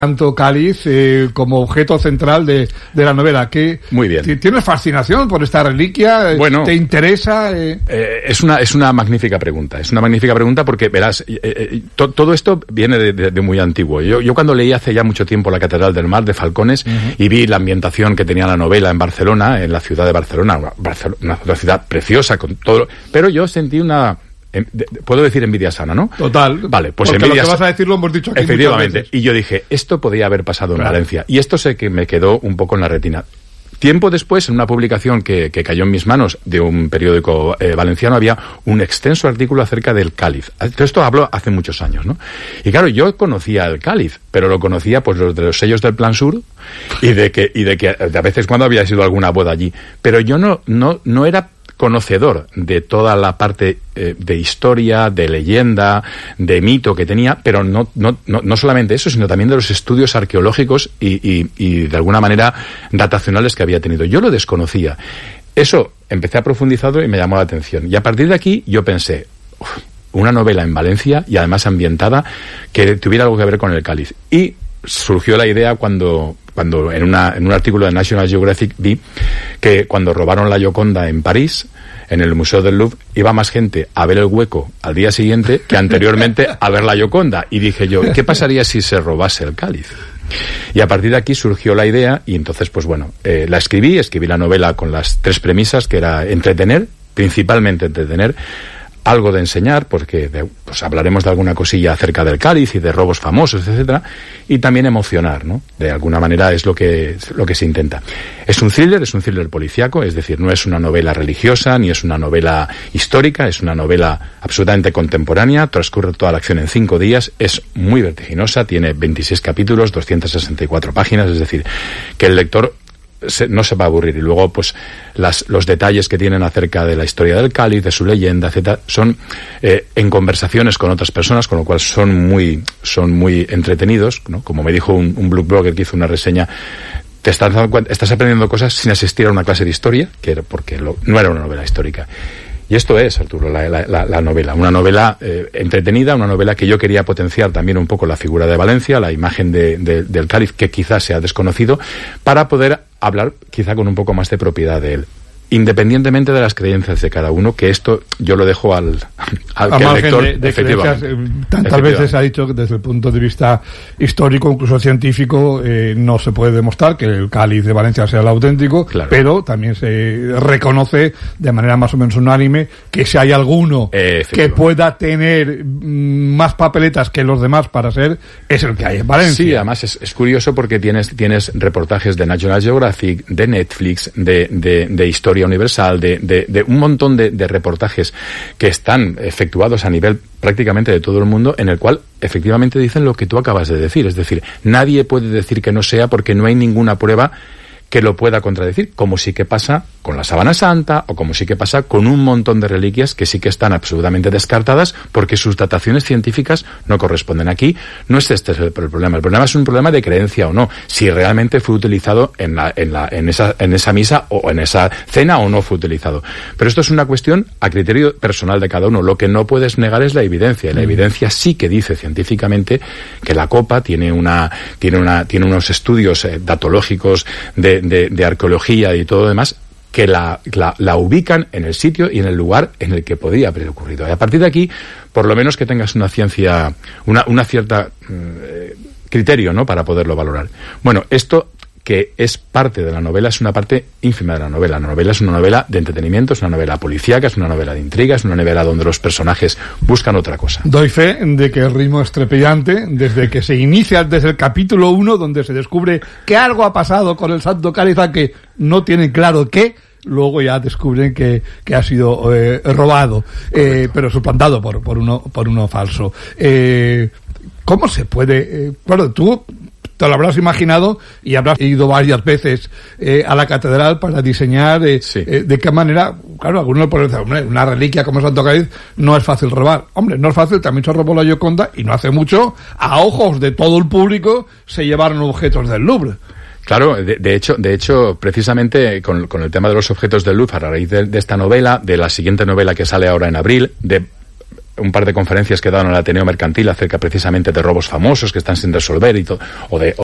Santo Cáliz como objeto central de la novela. Muy bien. ¿Tienes fascinación por esta reliquia? Bueno, ¿te interesa? Es una magnífica pregunta. Es una magnífica pregunta porque, verás, todo esto viene de muy antiguo. Yo cuando leí hace ya mucho tiempo La Catedral del Mar de Falcones y vi la ambientación que tenía la novela en Barcelona, en la ciudad de Barcelona, una ciudad preciosa con todo, pero yo sentí puedo decir envidia sana, ¿no? Total. Vale, pues porque envidia lo que vas a decir lo hemos dicho aquí. Efectivamente. Y yo dije, esto podía haber pasado en Valencia. Y esto sé que me quedó un poco en la retina. Tiempo después, en una publicación que cayó en mis manos de un periódico valenciano, había un extenso artículo acerca del Cáliz. Esto hablo hace muchos años, ¿no? Y claro, yo conocía el Cáliz, pero lo conocía pues de los sellos del Plan Sur y de que a veces cuando había sido alguna boda allí. Pero yo no era conocedor de toda la parte de historia, de leyenda, de mito que tenía, pero no solamente eso, sino también de los estudios arqueológicos y de alguna manera datacionales que había tenido. Yo lo desconocía. Eso empecé a profundizarlo y me llamó la atención. Y a partir de aquí yo pensé, una novela en Valencia y además ambientada que tuviera algo que ver con el Cáliz. Y surgió la idea cuando en un artículo de National Geographic vi que cuando robaron la Gioconda en París, en el Museo del Louvre, iba más gente a ver el hueco al día siguiente que anteriormente a ver la Gioconda. Y dije yo, ¿qué pasaría si se robase el Cáliz? Y a partir de aquí surgió la idea y entonces, pues bueno, la escribí la novela con las 3 premisas, que era entretener, principalmente entretener, algo de enseñar, porque pues hablaremos de alguna cosilla acerca del Cáliz y de robos famosos, etcétera, y también emocionar, ¿no? De alguna manera es lo que se intenta. Es un thriller policíaco, es decir, no es una novela religiosa, ni es una novela histórica, es una novela absolutamente contemporánea, transcurre toda la acción en 5 días, es muy vertiginosa, tiene 26 capítulos, 264 páginas, es decir, que el lector no se va a aburrir. Y luego, pues, los detalles que tienen acerca de la historia del Cáliz, de su leyenda, etcétera, son en conversaciones con otras personas, con lo cual son muy entretenidos, ¿no? Como me dijo un blogger que hizo una reseña, estás aprendiendo cosas sin asistir a una clase de historia, porque no era una novela histórica. Y esto es, Arturo, la novela. Una novela entretenida, una novela que yo quería potenciar también un poco la figura de Valencia, la imagen del Cáliz, que quizás sea desconocido, para poder hablar quizá con un poco más de propiedad de él. Independientemente de las creencias de cada uno, que esto yo lo dejo al que el lector, de efectivamente. Tantas veces ha dicho que desde el punto de vista histórico, incluso científico, no se puede demostrar que el Cáliz de Valencia sea el auténtico, claro. Pero también se reconoce de manera más o menos unánime que si hay alguno que pueda tener más papeletas que los demás para ser, es el que hay en Valencia. Sí, además es curioso porque tienes reportajes de National Geographic, de Netflix, de Historia Universal, de un montón de reportajes que están efectuados a nivel prácticamente de todo el mundo, en el cual efectivamente dicen lo que tú acabas de decir. Es decir, nadie puede decir que no sea porque no hay ninguna prueba que lo pueda contradecir, como sí que pasa con la Sábana Santa o como sí que pasa con un montón de reliquias que sí que están absolutamente descartadas porque sus dataciones científicas no corresponden. Aquí no es este el problema. El problema es un problema de creencia o no, si realmente fue utilizado en esa misa o en esa cena o no fue utilizado. Pero esto es una cuestión a criterio personal de cada uno. Lo que no puedes negar es la evidencia. Y la evidencia sí que dice científicamente que la copa tiene unos estudios datológicos de arqueología y todo lo demás que la ubican en el sitio y en el lugar en el que podía haber ocurrido. Y a partir de aquí, por lo menos que tengas una ciencia, una cierta criterio, ¿no?, para poderlo valorar. Bueno, esto que es parte de la novela es una parte ínfima de la novela. La novela es una novela de entretenimiento, es una novela policíaca, es una novela de intriga, es una novela donde los personajes buscan otra cosa. Doy fe de que el ritmo es trepidante desde que se inicia, desde el capítulo 1, donde se descubre que algo ha pasado con el Santo Cáliz, que no tienen claro qué. Luego ya descubren que ha sido robado, pero suplantado por uno falso. ¿Cómo se puede? Claro, tú te lo habrás imaginado y habrás ido varias veces a la catedral para diseñar de qué manera. Claro, algunos pueden decir, hombre, una reliquia como Santo Cáliz no es fácil robar. Hombre, no es fácil, también se robó la Gioconda y no hace mucho, a ojos de todo el público, se llevaron objetos del Louvre. Claro, de hecho, precisamente con el tema de los objetos del Louvre, a raíz de esta novela, de la siguiente novela que sale ahora en abril, un par de conferencias que he dado en el Ateneo Mercantil acerca precisamente de robos famosos que están sin resolver y todo, o de